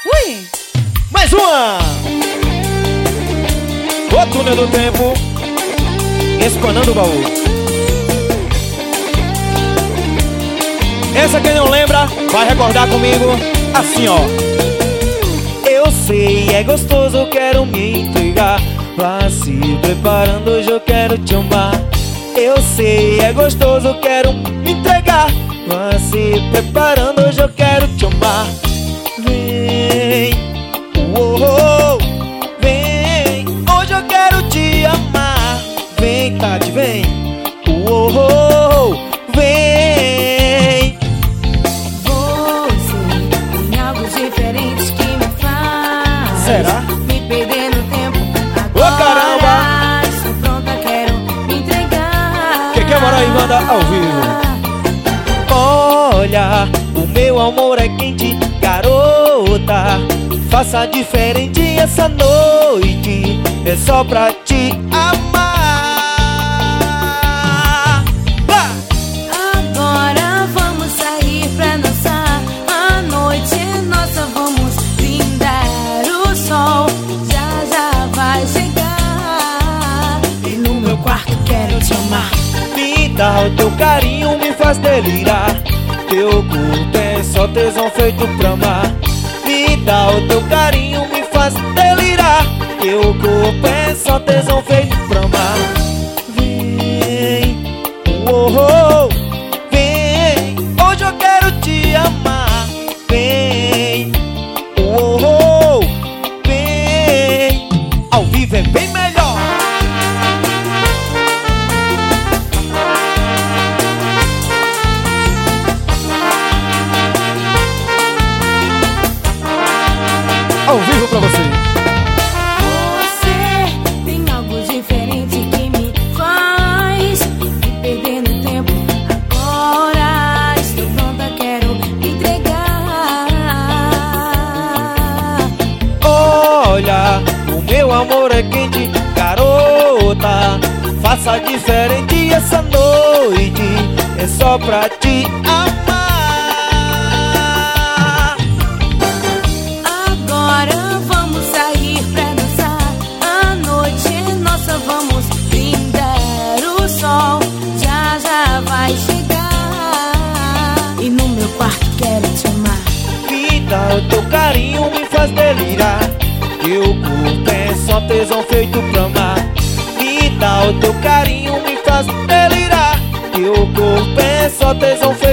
Ui! Mais uma! O túnel do tempo, espanando o baú. Essa quem não lembra, vai recordar comigo, assim ó. Eu sei, é gostoso, quero me entregar. Vá se preparando, hoje eu quero te amar. Eu sei, é gostoso, quero me entregar. Vá se preparando, hoje eu quero te amar. Vem, uou, vem, hoje eu quero te amar. Vem, Tati, vem, uou, vem. Você tem algo diferente que me faz. Será? Me perder no tempo. Ô, caramba! Estou pronta, quero me entregar. Que é bora aí, manda ao vivo. Olha, o meu amor é quente, garota. Faça diferente essa noite, é só pra te amar. Vá! Agora vamos sair pra dançar. A noite é nossa, vamos brindar o sol. Já já vai chegar. E no meu quarto quero te amar. Me dá o teu carinho, me faz delirar. Teu corpo é só tesão feito pra amar. Me dá o teu carinho, me faz delirar. Teu corpo é só tesão feito pra amar. Vem, uou, vem, hoje eu quero te amar. Vem, uou, vem, ao vivo é bem melhor. Ao vivo pra você. Você tem algo diferente que me faz me perder no tempo. Agora estou pronta, quero me entregar. Olha, o meu amor é quente, garota. Faça diferente essa noite, é só pra te amar. Agora vamos sair pra dançar. A noite é nossa, vamos brindar o sol. Já já vai chegar. E no meu quarto quero te amar. Me dá o teu carinho, me faz delirar. Teu corpo é só tesão feito pra amar. Me dá o teu carinho, me faz delirar. Teu corpo é só tesão feito